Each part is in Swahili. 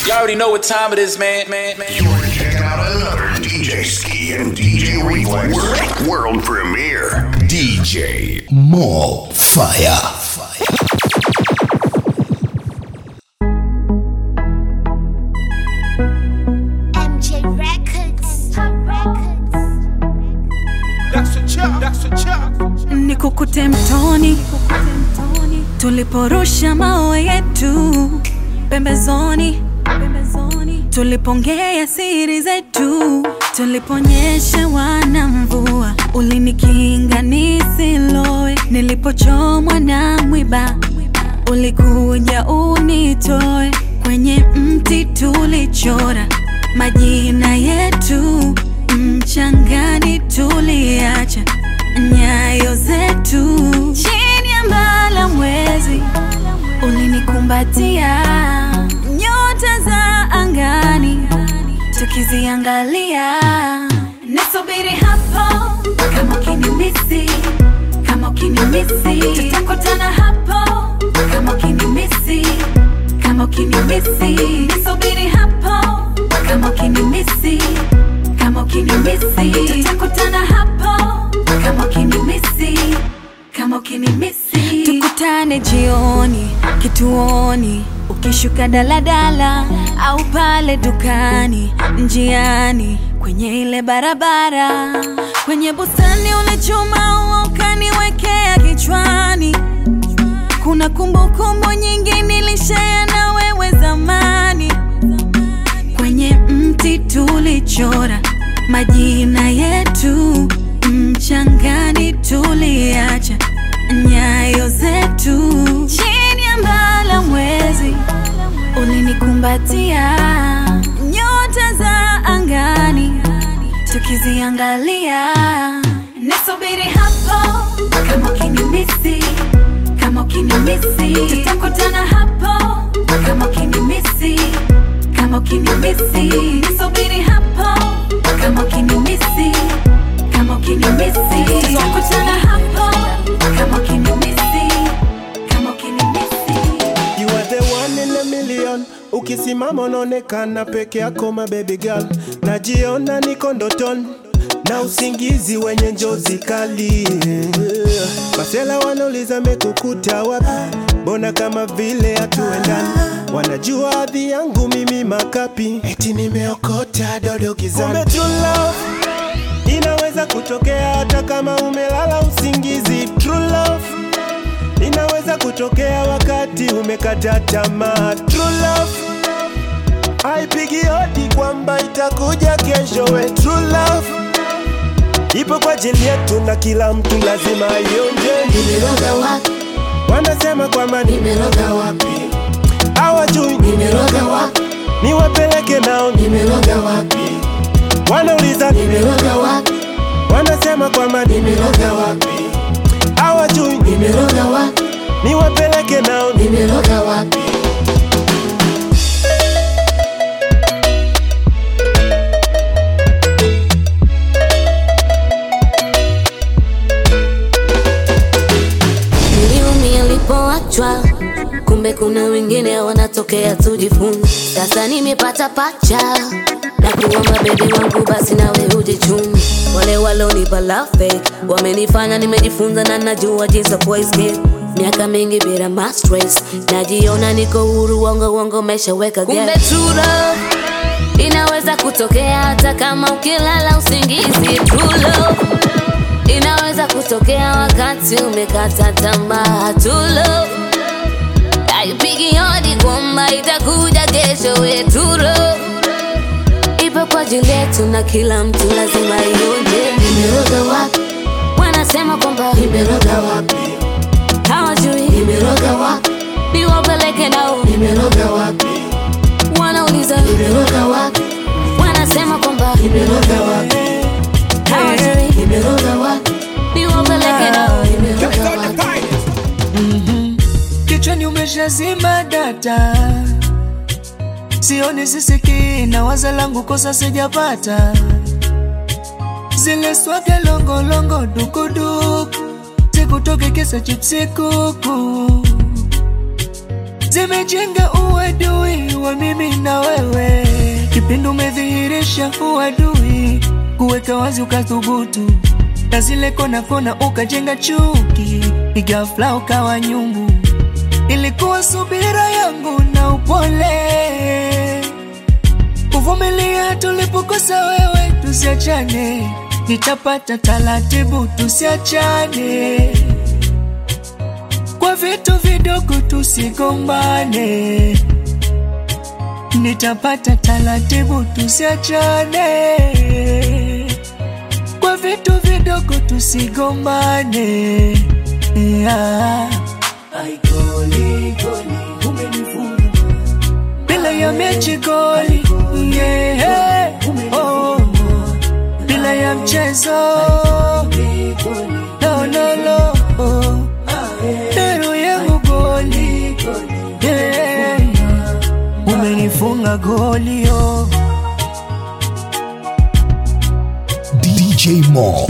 You already know what time it is, man. You're checking out another DJ Ski and DJ Reflex world premiere. DJ Mall Fire. MJ Records. That's a chop. Nikukute mtoni, tuliporusha mawe yetu pembezoni, tulipongea siri zetu, tuliponyesha wana mvua, ulinikinga nisiloe, nilipochomwa na mwiba, ulikuja unitoe, kwenye mti tulichora majina yetu, mchangani tuliacha nyayo zetu, chini ya mbala mwezi ulinikumbatia, nyota za angani tukiziangalia, nisubiri hapo kama ukinimisi, kama ukinimisi, tutakutana hapo kama ukinimisi, kama ukinimisi, nisubiri hapo kama ukinimisi, kama ukinimisi, tutakutana hapo kama ukinimisi, kama ukinimisi, tukutane jioni kituoni, ukishuka daladala au pale dukani, njiani kwenye ile barabara, kwenye bustani unachuma ukaniwekea kichwani, kuna kumbukumbu nyingi nilishare na wewe zamani, kwenye mti tulichora majina yetu, mchangani tuliacha nyayo zetu, chini ya mbala mwezi ulinikumbatia, nyota za angani tukiziangalia, nisubiri hapo kama ukinimisi, kama ukinimisi, tutakutana hapo kama ukinimisi, kama ukinimisi, nisubiri hapo kama ukinimisi, kama ukinimisi, tutakutana hapo kama ukinimisi, kama ukinimisi. You are the one in a million. Ukisimama unaonekana peke yako my baby girl. Najiona niko ndotoni na usingizi wenye njozi kali. Masela wanauliza mekukuta wapi, mbona kama vile hatuendani, wanajua hadhi yangu mimi makapi, eti nimeokota dodo gizani. Kumbe true love inaweza kutokea hata kama umelala usingizi. True love inaweza kutokea wakati umekata tamaa. True love haipigi hodi kwamba itakuja kesho. We true love ipo kwa ajili yetu na kila mtu lazima ionje. Nimeroga wapi? Wanasema kwamba Nimeroga wapi? hawajui Nimeroga wapi? niwapeleke nao. Nimeroga wapi? Wanauliza Nimeroga wapi? wanasema kwamba Nimeroga wapi? hawajui Nimeroga wapi? niwapeleke nao. Nimeroga wapi? Niliumia nilipoachwa, kumbe kuna wengine wanatokea tujifunze. Sasa nimepata pacha na kuomba baby wangu basi nawe ujichunge. Wale walonipa love fake wamenifanya nimejifunza na najua jinsi ya escape. Miaka mingi bila my stress, najiona niko huru, wongo meshaweka gap. Kumbe true love inaweza kutokea hata kama ukilala usingizi. True love inaweza kutokea wakati umekata tamaa. True love haipigi hodi kwamba itakuja kesho. We true love ipo kwa ajili yetu na kila mtu lazima ionje. Nimeroga wapi? Wanasema kwamba nimeroga wapi? Hawajui nimeroga wapi? niwapeleke nao. Nimeroga wapi? Wanauliza nimeroga wapi? Wanasema kwamba nimeroga wapi? Hawajui nimeroga wapi? niwapeleke nao. Nimeroga wapi? Kichwani umeshazima data, sioni sisikii na waza langu kosa sijapata. Zile swaga longo dukuduku, zikutoke kesa chipsi kuku, zimejenga uadui wa mimi na wewe. upendo umedhihirisha uadui, kuweka wazi ukathubutu, na zile kona kona ukajenga chuki, ghafla ukawa nyungu. Ilikuwa subira yangu na upole, kuvumilia tulipokosa wewe, tusiachane. Nitapata taratibu tusiachane, kwa vitu vidogo tusigombane. Nitapata taratibu tusiachane, kwa vitu vidogo tusigombane. Yeah. Ai goli goli umenifunga bila ya mechi goli, yeah. Oh, bila ya mchezo, no no no. Oh, pero yangu goli, yeah. Umenifunga goli, oh. DJ Mo.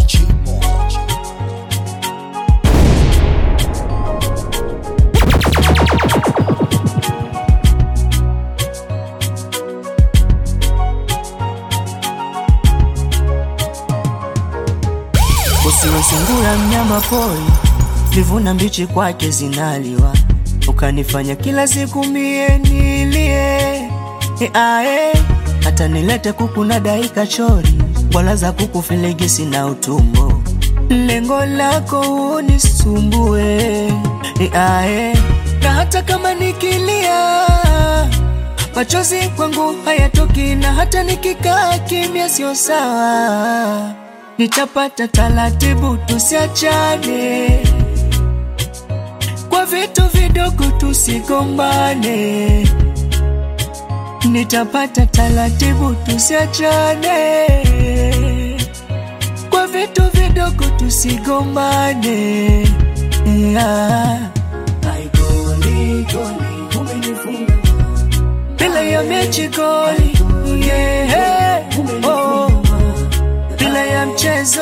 Usiwe sungura mnyama pori, livuna mbichi kwake zinaliwa, ukanifanya kila siku mie nilie. Hata nilete kuku na daika chori, wala za kuku filegisi na utumbo, lengo lako unisumbue. Na hata kama nikilia, machozi kwangu hayatoki, na hata nikikaa kimya sio sawa. Nitapata taratibu tusiachane, kwa vitu vidogo tusigombane. Nitapata taratibu tusiachane, kwa vitu vidogo tusigombane. Yeah. Ai goli goli umenifunga bila ya mechi goli, yeah. Oh, bila ya mchezo,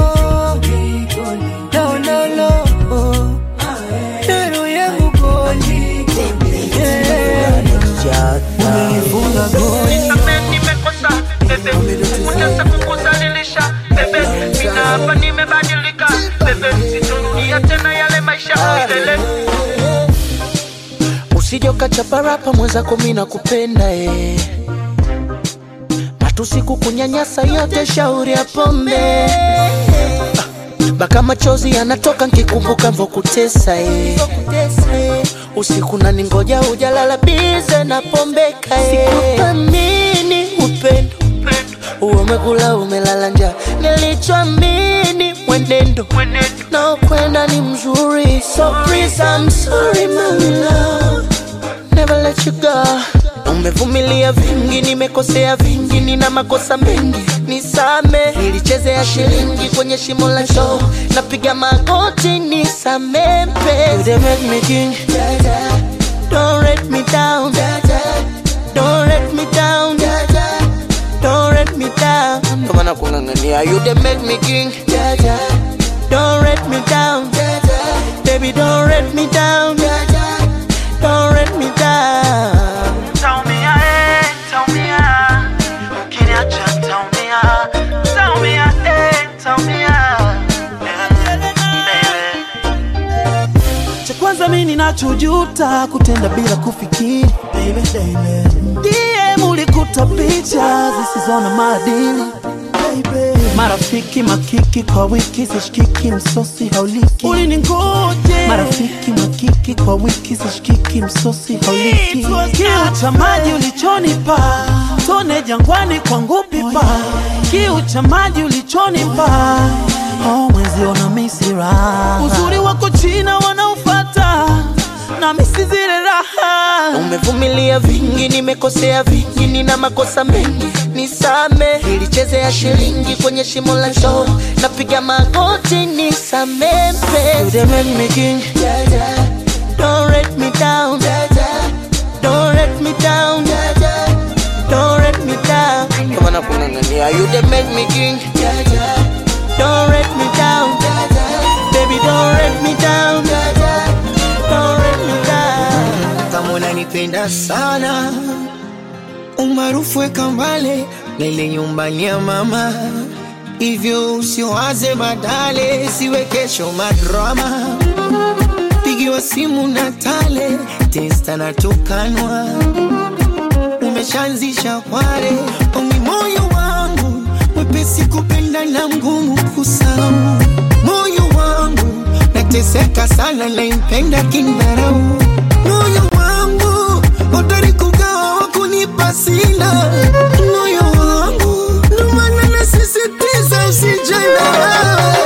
no no no. Oh, pero yangu goli, yeah. Umenifunga goli. Nimekosa bebe, unataka kukuzalilisha bebe, mina hapa nimebadilika bebe, sitorudia tena yale maisha milele. Usije ukachapa rapa mwenzako mimi nakupenda matusi kukunyanyasa yote shauri ya pombe. Baka machozi yanatoka nikikumbuka mvokutesa usiku na ningoja hujalala bize na pombeka sikuthamini upendo, umekula umelala njaa. Nilichoamini mwenendo na kwenda ni mzuri. So please I'm sorry my love, never let you go. Umevumilia vingi, nimekosea vingi, nina makosa mengi, nisame. Nilichezea shilingi kwenye shimo la show, napiga magoti nisame mpenzi. You dey make me king, don't let me down, don't let me down, don't let me down. Kama nakungangania, you dey make me king, don't let me down, baby don't let me down, don't let me down. Kwanza mimi ninachojuta kutenda bila kufikiri, baby baby. DM ulikuta picha zisizona maadili, baby. Marafiki makiki kwa wiki zishikiki msosi hauliki. Uliningoje. Marafiki makiki kwa wiki zishikiki msosi hauliki. Kiu cha maji ulichonipa, tone jangwani kwangu pipa. Kiu cha maji ulichonipa, oh mwezi ona misira. Uzuri wako China wanaufata, na misi zile raha. Umevumilia vingi, nimekosea vingi, nina makosa mengi, nisame. Nilichezea shilingi kwenye shimo la show, napiga magoti nisame mpenzi. You dey make me king, don't let me down, don't let me down, don't let me down. Kama nakungangania, you dey make me king, don't let me down, baby don't let me down, don't let me down. Kama unanipenda sana umaarufu weka mbale na ile nyumbani ya mama. Hivyo usiwaze badale, siwe kesho madrama. Pigiwa simu na tale, testa na tukanwa. Umeshaanzisha kware, ongi moyo wangu mwepesi kupenda na mgumu kusahau. Moyo wangu nateseka sana na impenda kindharau. Moyo wangu hodari kugawa wakunipa sina. Moyo wangu ndo maana nasisitiza usijana.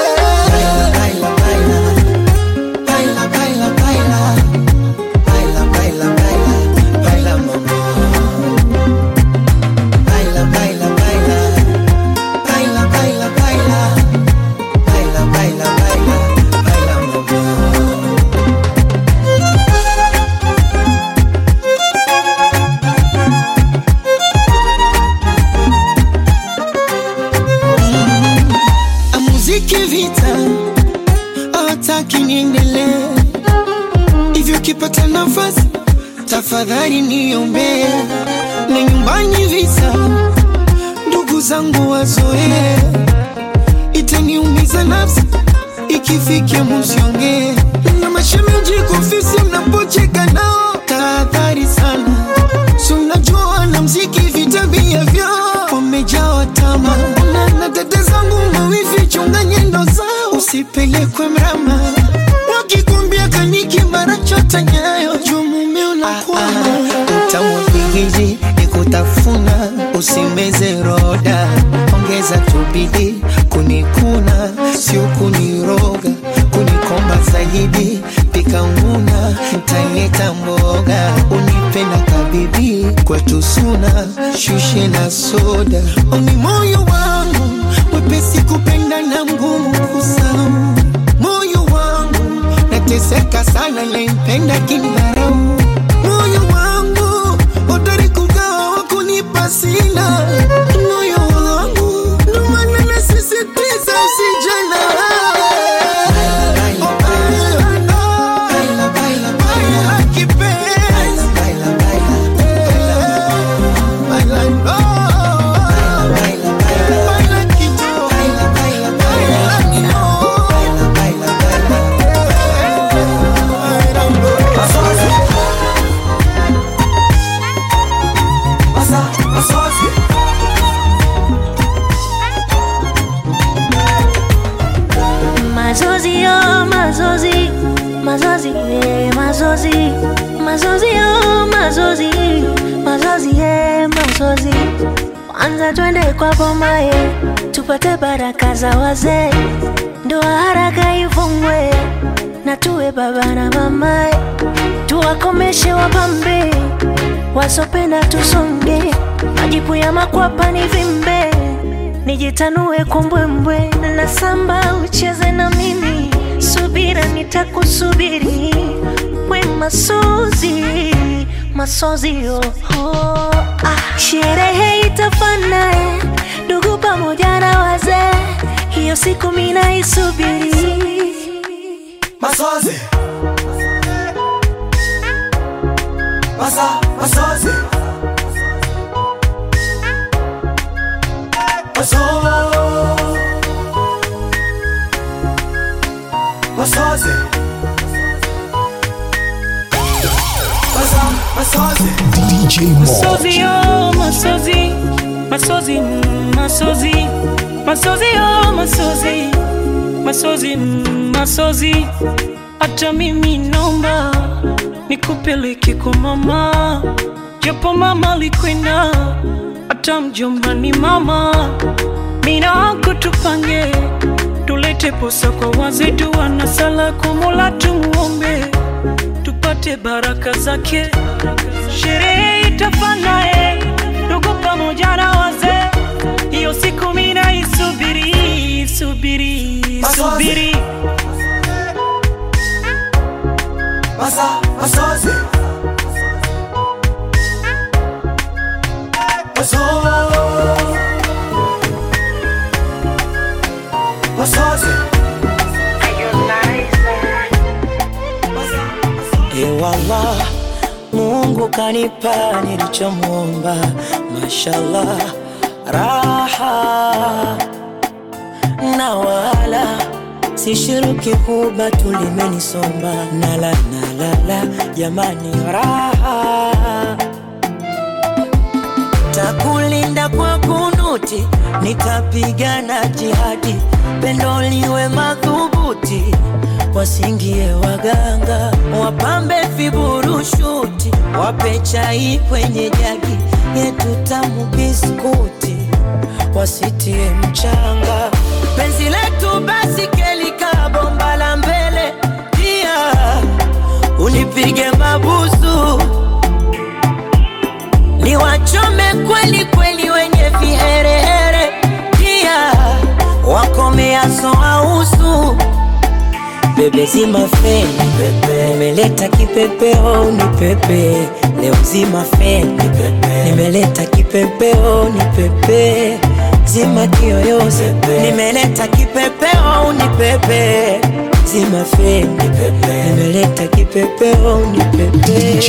Ukipata nafasi tafadhali niombe, na nyumbani visa ndugu zangu wazoe. Itaniumiza nafsi ikifikia msiongee, na mashemeji kufisi mnapocheka nao. Tahadhari sana, si unajua na mziki vitabia vyao wamejawa tamaa. Na dada zangu mawifi chunga nyendo zao, usipelekwe mrama. Wakikumbia kaniki mara chota nyayo, juu mume unakwama. Utamwapigiji nikutafuna, usimeze roda. Ongeza tubidi kunikuna, sio kuniroga. Kunikomba zaidi, pika nguna, nitaileta mboga. Unipenda kabibi, kwetu suna, shushe na soda. Oni moyo wangu, mwepesi kupenda na mgumu kusahau. Moyo wangu, nateseka sana na impenda kindharau. Moyo wangu, hodari kugawa wakunipa sina. Moyo wangu, ndo maana nasisitiza usijana. Mazozi, anza twende kwa bomae, tupate baraka za wazee. Ndoa haraka ifungwe, na tuwe baba na mamae. Tuwakomeshe wapambe, wasopenda tusonge. Majipu ya makwapa ni vimbe, nijitanue kumbwembwe. Na samba ucheze na mimi, subira nitakusubiri. We masozi, masozi oh, oh. Sherehe itafana, ndugu pamoja na wazee. Hiyo siku mina isubiri. Masozi, masozi, masozi, masozi, DJ Mo. Masozi oh masozi, masozi, masozi, masozi oh masozi, masozi, masozi. Hata mimi naomba nikupeleke kwa mama, japo mama alikwenda, hata mjomba ni mama. Mina kutupange, tulete posa kwa wazee. Dua na sala kwa Mola tumuombe, tupate baraka zake. Sherehe itafana ndugu pamoja na wazee. Hiyo siku mina isubiri, subiri, subiri. Masozi, masozi. Ewala, Mungu Mungu kanipa nilichomuomba, mashallah, raha na wala sishiriki kuba tulimenisomba, nala jamani, raha takulinda kwa kunuti, nitapigana jihadi, pendo liwe madhubuti, wasingie waganga, wapambe viburushuti, wape chai kwenye jagi, yetu tamu biskuti, wasitie mchanga, penzi letu basi kelika bomba la mbele, pia unipige mabusu, niwachome kweli kweli wenye viherehere, pia wakomeaso ausu. Bebe zima feni pepe, nimeleta kipepeo ni pepe, leo zima feni pepe, nimeleta kipepeo ni pepe, zima kiyoyozi, nimeleta kipepeo ni pepe, zima feni pepe, nimeleta kipepeo ni pepe.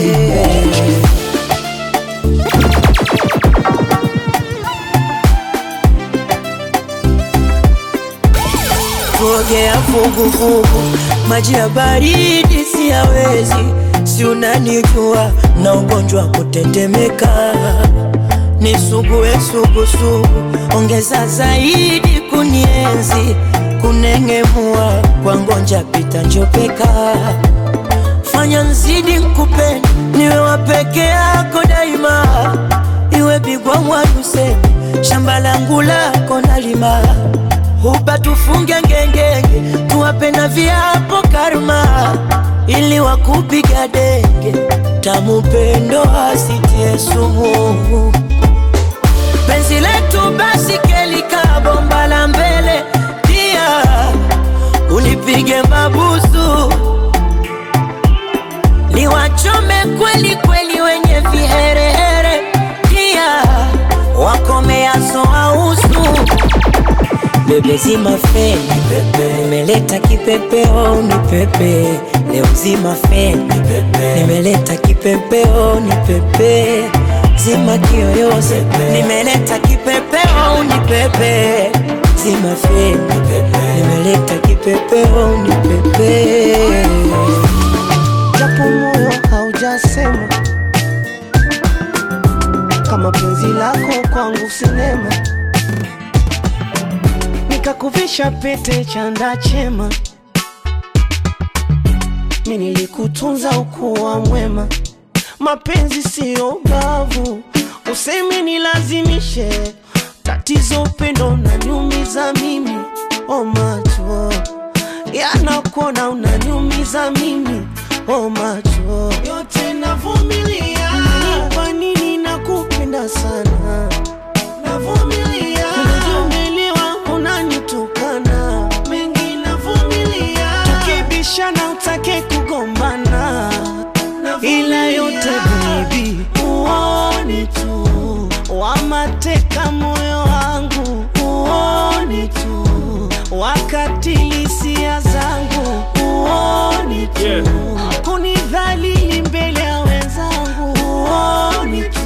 Kuogea vuguvugu, maji ya baridi siyawezi, si unanijua na ugonjwa kutetemeka, nisugue sugu, ongeza zaidi kunienzi, kunengemua kwa ngonja pita njopeka, fanya nzidi nkupende, niwe wapeke yako daima, iwe bigwa mwaduse, shamba langu lako nalima, huba tufunge ngengenge, tuwape na viapo karma, ili wakupiga denge, tamu pendo asitie sumu, penzi letu basi kelika bomba la mbele, pia unipige mabusu, niwachome kweli kweli wenye viherehere, pia wakomeaso ausu. Bebe zima feni pepe, nimeleta kipepeo ni pepe, leo zima feni pepe, nimeleta kipepeo ni pepe, zima kiyoyozi, nimeleta kipepeo ni pepe, zima feni pepe, nimeleta kipepeo ni pepe. Japo moyo haujasema, kama penzi lako kwangu sinema, nikakuvisha pete chanda chema, mimi nilikutunza ukuwa mwema, mapenzi sio bavu, useme nilazimishe, tatizo upendo unaniumiza mimi, oh macho yanakuona unaniumiza mimi, oh macho yote navumilia, kwa nini nakupenda sana, navumilia, unajumeliwa unanitukana, mengi navumilia, tukibishana utake kugombana, ila yote baby uone tu, wamateka moyo wangu uone tu, wakatili hisia zangu uone tu, kunidhalili mbele ya wenzangu uone tu.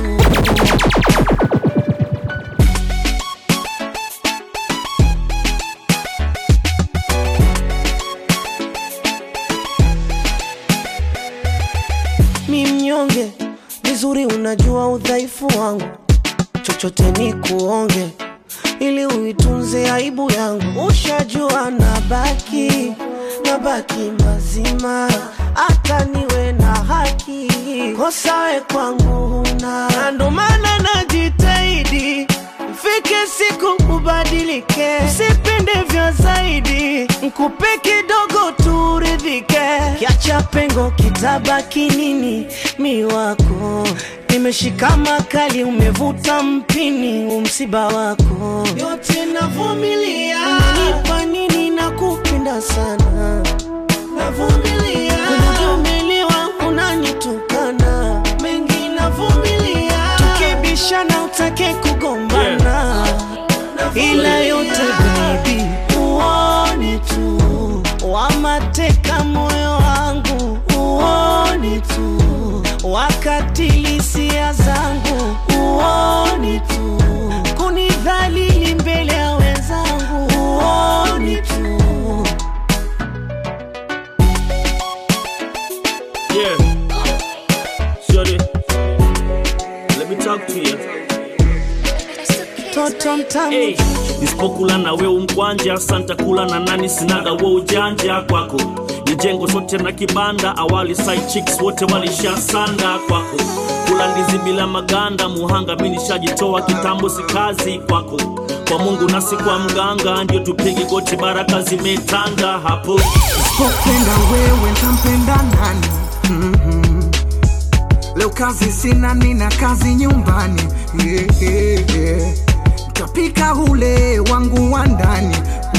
Mi mnyonge, vizuri unajua udhaifu wangu, chochote ni kuonge, ili uitunze aibu yangu, ushajua nabaki mazima, hata niwe na haki, kosa we kwangu huna, ndo maana najitahidi, fike siku ubadilike, usipende vya zaidi, nkupe kidogo turidhike, kiacha pengo kitabaki nini, mi wako, nimeshika makali umevuta mpini, umsiba wako, yote navumilia, unanipa nini nakupenda sana, navumilia, unajumeliwa unanitukana, mengi navumilia, tukibishana utake kugombana, ila yote baby uone tu, wamateka moyo wangu uone tu, wakati pia. Hey, nisipokula na wewe mkwanja, santa kula na nani, sinaga wewe ujanja kwako. Nijengo sote na kibanda, awali side chicks wote walisha sanda kwako. Kula ndizi bila maganda, muhanga mimi nishajitoa kitambo, si kazi kwako. Kwa Mungu nasi kwa mganga, ndio tupige goti baraka zimetanda hapo. Nisipopenda wewe ntampenda nani? Leo kazi sina, nina kazi nyumbani. Tapika ule wangu wa ndani.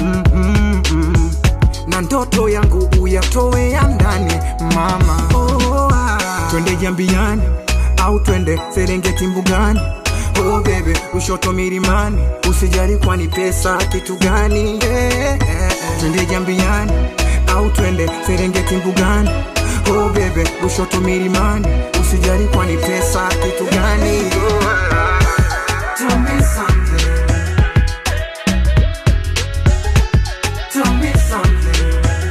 Na ndoto yangu uyatoe ya ndani mama. Twende Jambiani au twende Serengeti mbugani. Oh baby, ushoto milimani, usijali kwani pesa kitu gani. Twende Jambiani au twende Serengeti mbugani. Oh baby, ushoto milimani, usijali kwani pesa kitu gani. Tell me something. Tell me something.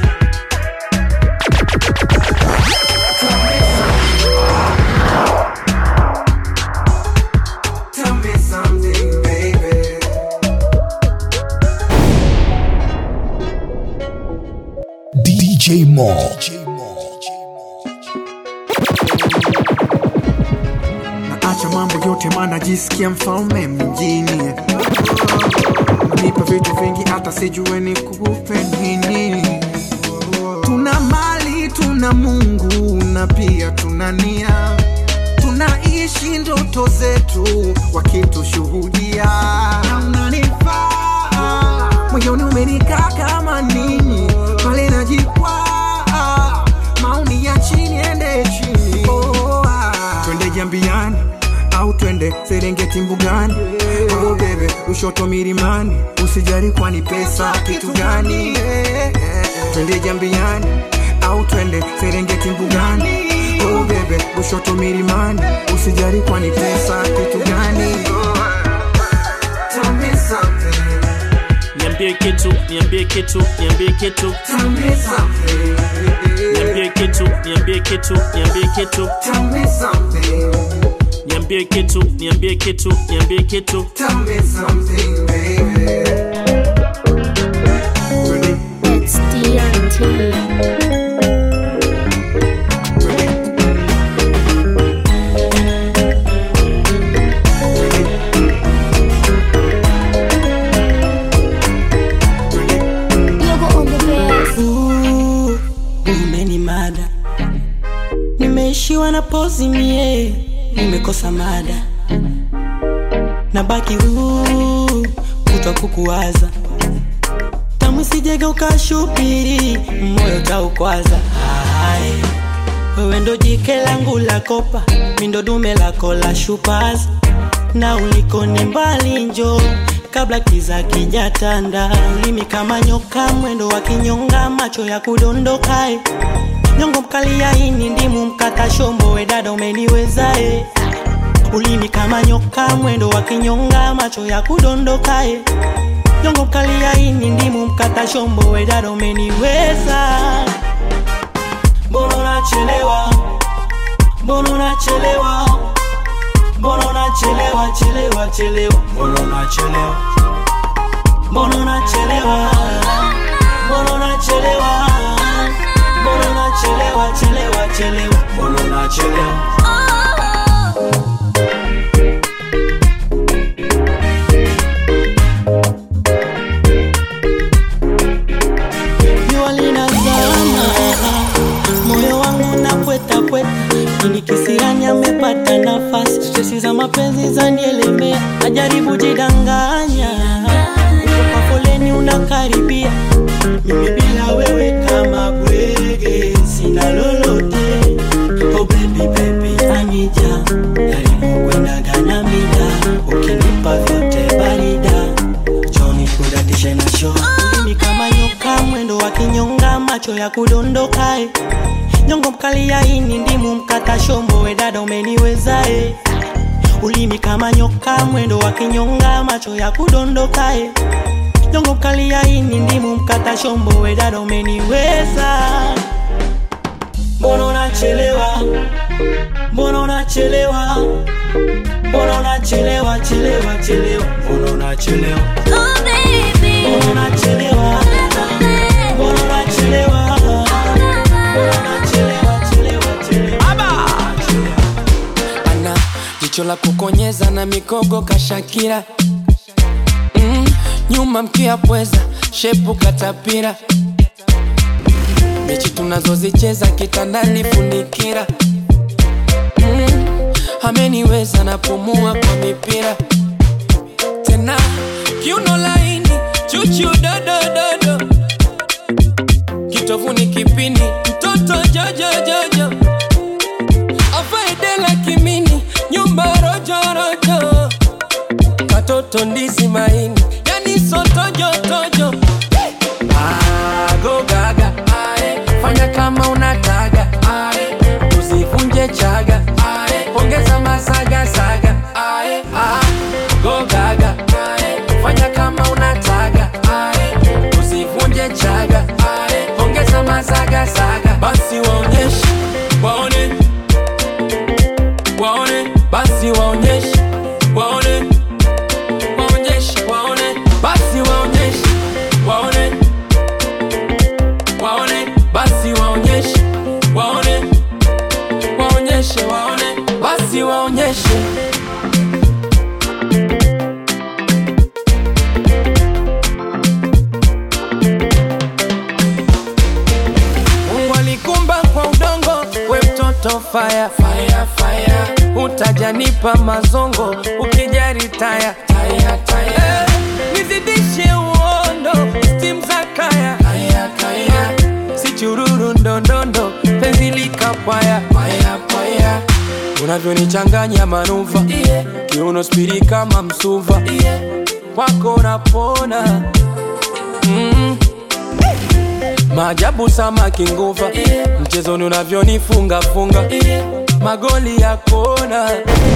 Tell me something. Tell me something, baby. DJ Mo. Acha mambo yote maana jisikia mfalme mjini. Nipa vitu vingi hata sijue nikupe nini. Tuna mali, tuna Mungu na pia tuna nia. Tunaishi ndoto zetu wakitushuhudia. Unanifaa moyoni umenikaa kama nini. Pale najikwaa maoni ya chini ende chini. Twende Jambiani au twende Serengeti mbugani. Oh baby, ushoto milimani, usijali kwani pesa kitu gani. Twende Jambiani au twende Serengeti mbugani. Oh baby, ushoto milimani, usijali kwani pesa kitu gani. Tell me something. Niambie kitu, niambie kitu, niambie kitu. Tell me something. Niambie kitu, niambie kitu, niambie kitu. Tell me something. Niambie kitu, niambie kitu, niambie kitu. Tell me something, baby. It's TNT. Umenimada, nimeishiwa na pozi mie, nimekosa mada, nabaki kutwa kukuwaza. Tamu sijega ukashupiri, moyo taukwaza. Wewe ndo jike langu la kopa, mindo dume lako la shupaza. Na uliko ni mbali njo, kabla kiza kijatanda. Ulimi kama nyoka, mwendo wa kinyonga, macho ya kudondoka. Nyongo mkali ya ini, ndimu mkata shombo, we dada umeniweza. Ulimi kama nyoka, mwendo wa kinyonga, macho ya kudondoka. Nyongo mkali ya ini, ndimu mkata shombo, we dada umeniweza. Mbona unachelewa? Mbona unachelewa? Mbona unachelewa, chelewa, chelewa? Mbona unachelewa? Mbona unachelewa? Mbona unachelewa? Mbona unachelewa, chelewa, chelewa? Mbona unachelewa? Jua linazama, moyo wangu napweta pweta. Nikisirani amepata nafasi, stresi za mapenzi zanielemea. Najaribu jidanganya, kwa foleni unakaribia. Mimi bila wewe kama bwege, sina lolote. Oh baby baby anija, karibu kwenda gana mida. Ukinipa vyote barida, Johnny kudatishe na show. Mimi kama nyoka, mwendo wa kinyonga, macho ya kudondoka. Nyongo mkali ya ini, ndimu mkata shombo, we dada umeniweza. Ulimi kama nyoka, mwendo wa kinyonga, macho ya kudondoka. Nyongo mkali ya ini, ndimu mkata shombo, we dada umeniweza. Mbona unachelewa? Mbona unachelewa? Mbona unachelewa chelewa chelewa, mbona unachelewa? Oh baby, mbona unachelewa? Mbona unachelewa? Mbona unachelewa chelewa? Aba ana jicho la kukonyeza na mikogo kashakira. Nyuma mkia pweza, shepu katapira. Mechi tunazozicheza kitandani funikira. Ameniweza napumua kwa mipira. Tena kiuno laini, chuchu dodo dodo. Kitovuni kipini, mtoto jojo jojo. Afaidela kimini, nyumba rojo rojo. Katoto ndizi maini, yani sotojo tojo. Go gaga, ae, fanya kama unataga, ae, usivunje chaga, ae, ongeza masaga saga, ae, go gaga, ae, fanya kama unataga, ae, usivunje chaga, ae, ongeza masaga saga. Basi waonyeshe, waone, waone, basi waonyeshe, waone, waonyeshe, waone, basi waonyeshe, waone, waone, basi waonyeshe, waone, waonyeshe, waone, basi waonyeshe. Mungu alikumba kwa udongo, we mtoto fire, fire, fire. Utajanipa mazongo, ukijari taya, taya, taya. Nizidishe uondo, steam za kaya, kaya, kaya. Si chururu ndondondo, penzi likapaya, paya, paya. Unavyonichanganya manuva, yeah. Kiuno spiri kama msuva, yeah. Wako napona, maajabu samaki nguva, yeah. Mchezoni unavyonifunga funga, yeah. Magoli ya kona.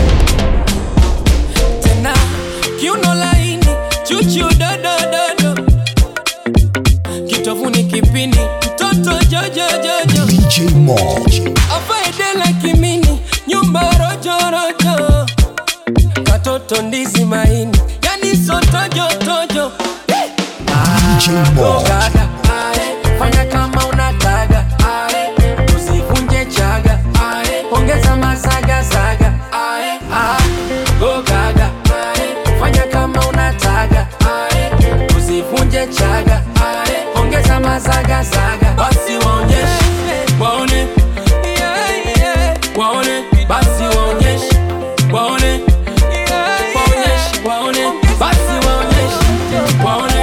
Tena kiuno laini, chuchu dodo dodo. Kitovuni kipini, mtoto jojo jojo. DJ Mo Afaidela kimini, nyumba rojo rojo. Katoto ndizi maini, yani sotojo tojo. DJ Mo Fanya kama unataga, ae, usivunje chaga, ae, ongeza masaga saga, ae, go gaga, ae, fanya kama unataga, ae, usivunje chaga, ae, ongeza masaga saga. Basi waonyeshe, waone, yeah, yeah. Waone, basi waonyeshe, waone, yeah, waonyeshe, waone, basi waonyeshe, waone.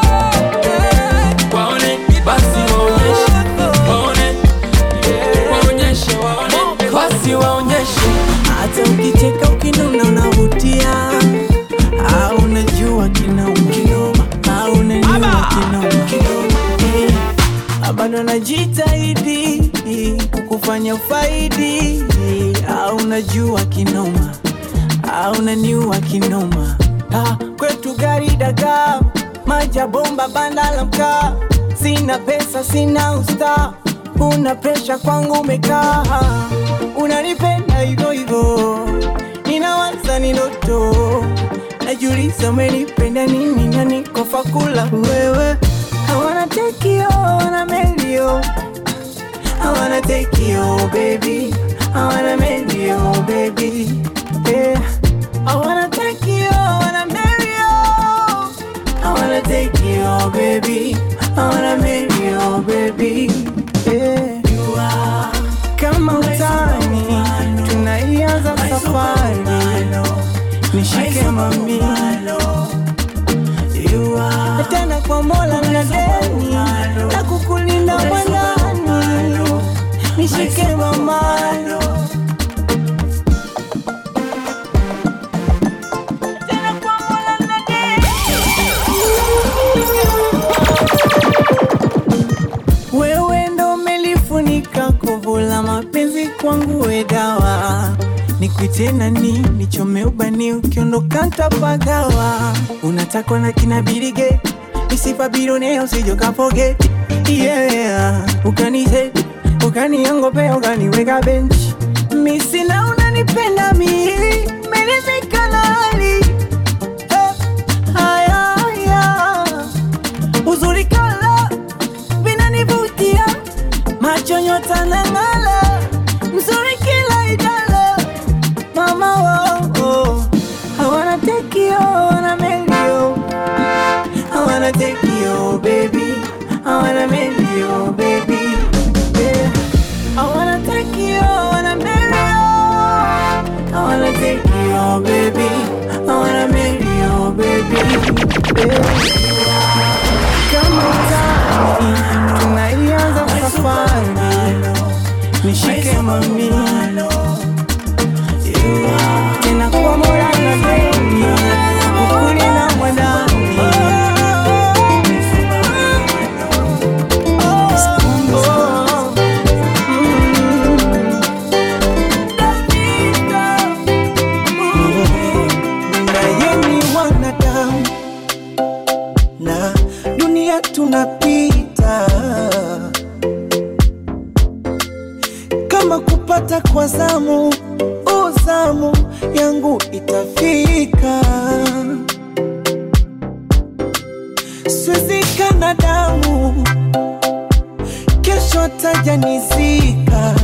Hata ukicheka ukinuna unavutia. Au unajua kinoma, au unajua kinoma. Bado najitahidi kukufanya ufaidi. Au unajua kinoma, au unaniua kinoma. Kwetu gari dagaa, maja bomba banda la mkaa. Sina pesa sina usta, una presha kwangu umekaa. Unanipenda hivyo hivyo, ninawaza ni ndoto. Najiuliza umenipenda nini na niko fakula wewe. I wanna take you on a melio, I wanna take you baby, I wanna make you baby, yeah. I wanna take you on a melio, I wanna take you baby, I wanna make you baby, yeah. You are kama utani, tunaianza safari. Nishike mami, tena kwa Mola na deni, na kukulinda mwanani. Nishike mama, tena kwa Mola na deni. Wewe ndo umelifunika kovu la mapenzi kwangu, we dawa. Nikuite nani, nichome ubani, ukiondoka ntapagawa. Unatakwa na kina birige, nisipa birone usijo kapoge, yeah. Ukanize, ukaniangope, ukaniweka bench. Misi na unanipenda mi, nimelizika nali haya uzuri kala vinanivutia macho nyota na ngala mzuri kila idala mama oh I wanna take you on a melio I wanna take you baby I wanna marry you baby yeah. I wanna take you on a melio I wanna take you baby I wanna marry you baby yeah. Kama utani tunaianza safari nishike mami tena kwa mola na baby ukuli na mwanani na dunia tunapita kama kupata kwa zamu zamu yangu itafika siwezi kana damu kesho tajanizika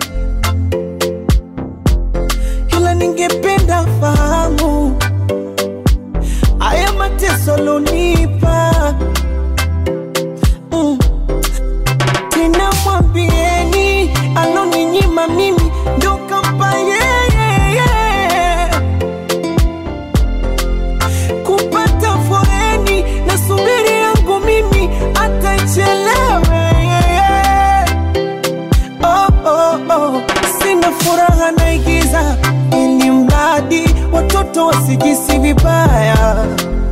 ila ningependa fahamu haya mateso lonipa tena mwambieni aloninyima mimi ndo kampa yeye kupata foreni na subiri yangu mimi atachelewe oh sina furaha naigiza ili mradi watoto wasijisi vibaya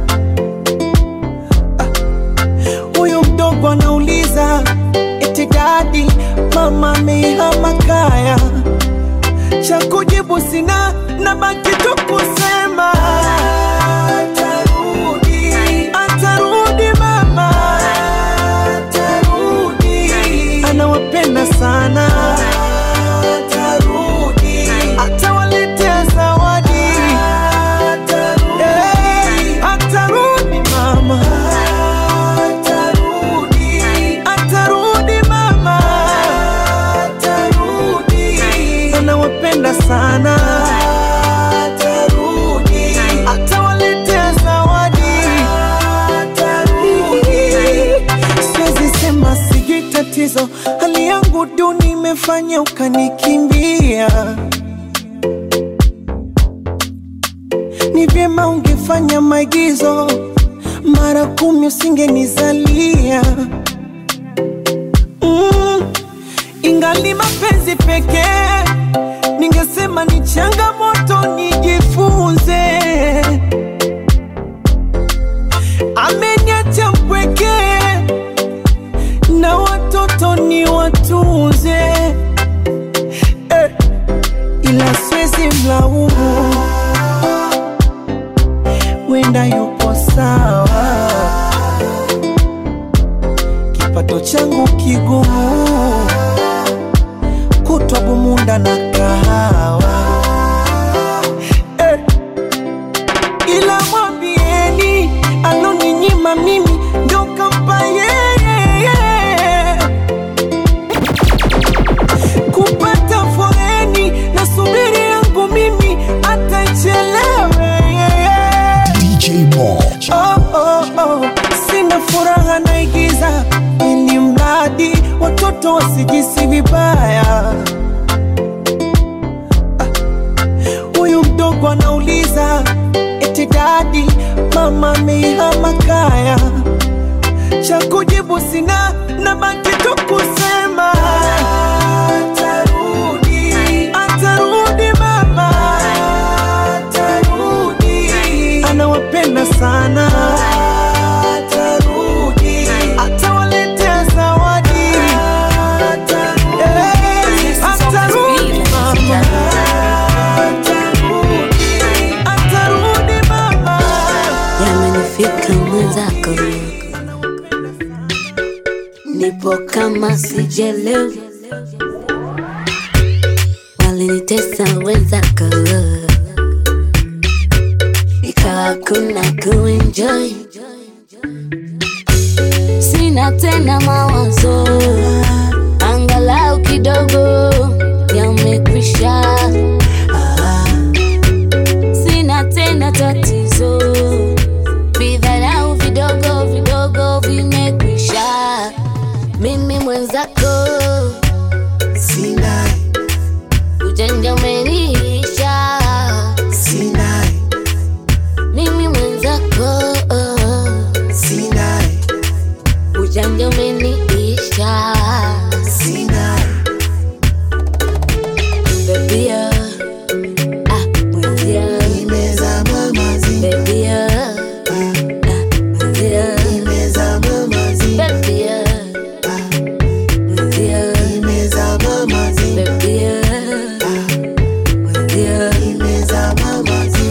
huyu mdogo anauliza eti dadi mama amehama kaya cha kujibu sina na baki tu kusema atarudi mama atarudi anawapenda sana atarudi atawaletea zawadi atarudi mama atarudi mama atarudi anawapenda sana atarudi atawaletea zawadi atarudi siwezi sema sijui tatizo hali yangu duni imefanya ukanikimbia ni vyema ungefanya maigizo mara 10 usingenizalia ingali mapenzi pekee ningesema ni changamoto nijifunze ameniacha mpweke na watoto ni watunze ila siwezi mlaumu wenda yupo sawa kipato changu kigumu kutwa bumunda na kahawa ila mwambieni aloninyima mimi ndo kampa yeye kupata foreni na subiri yangu mimi atachelewe DJ Mo sina furaha naigiza ili mradi watoto wasijisi vibaya huyu mdogo anauliza eti dadi mama amehama kaya cha kujibu sina na baki tu kusema atarudi mama atarudi anawapenda sana atarudi atawaletea zawadi atarudi mama atarudi mama yamenifika mwenzako nipo kama sijelewa walinitesa wenzako hakuna kuenjoy. Sina tena mawazo, angalau kidogo yamekwisha. Sina tena tatizo, vidharau vidogo vidogo vimekwisha. Mimi mwenzako Sinai, ujanja umeniisha. Sinai, mimi mwenzako Sinai, ujanja umeniisha. Sinai, baby mwenzia nimezama mazi. Baby mwenzia nimezama mazi. Baby mwenzia nimezama mazi. Baby mwenzia nimezama mazi.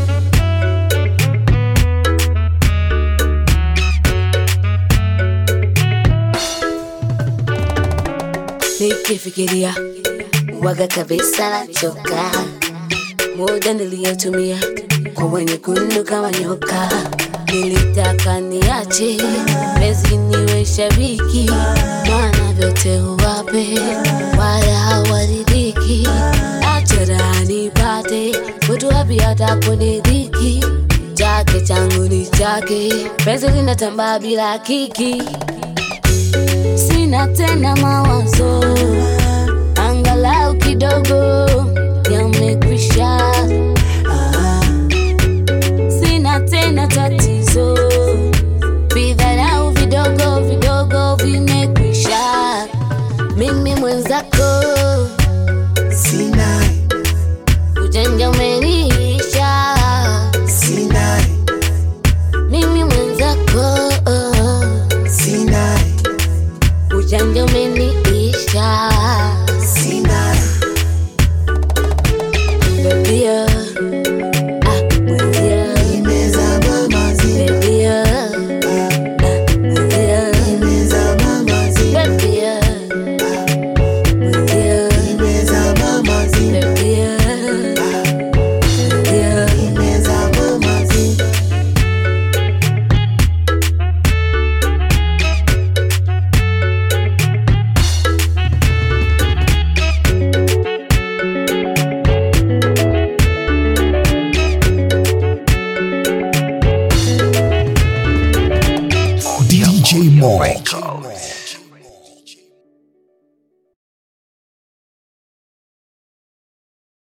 Nikifikiria waga kabisa nachoka, muda niliyotumia kwa wenye kundu kama nyoka. Nilitaka niache mezi niwe shabiki, maana vyote uwape wala hawaridhiki. Achara nipate watu wapi hata kunidhiki. Chake changu ni chake, penzi linatambaa bila kiki. Sina tena mawazo, angalau kidogo yamekwisha. Sina tena tatizo, vidharau vidogo vidogo vimekwisha. Mimi mwenzako Sinai, ujanja umeniisha. Sinai, mimi mwenzako Sinai, ujanja umeniisha. Sinai, baby mwenzia nimezama mazi. Baby mwenzia nimezama mazi. Baby mwenzia nimezama mazi. Baby mwenzia nimezama mazi. DJ Mo.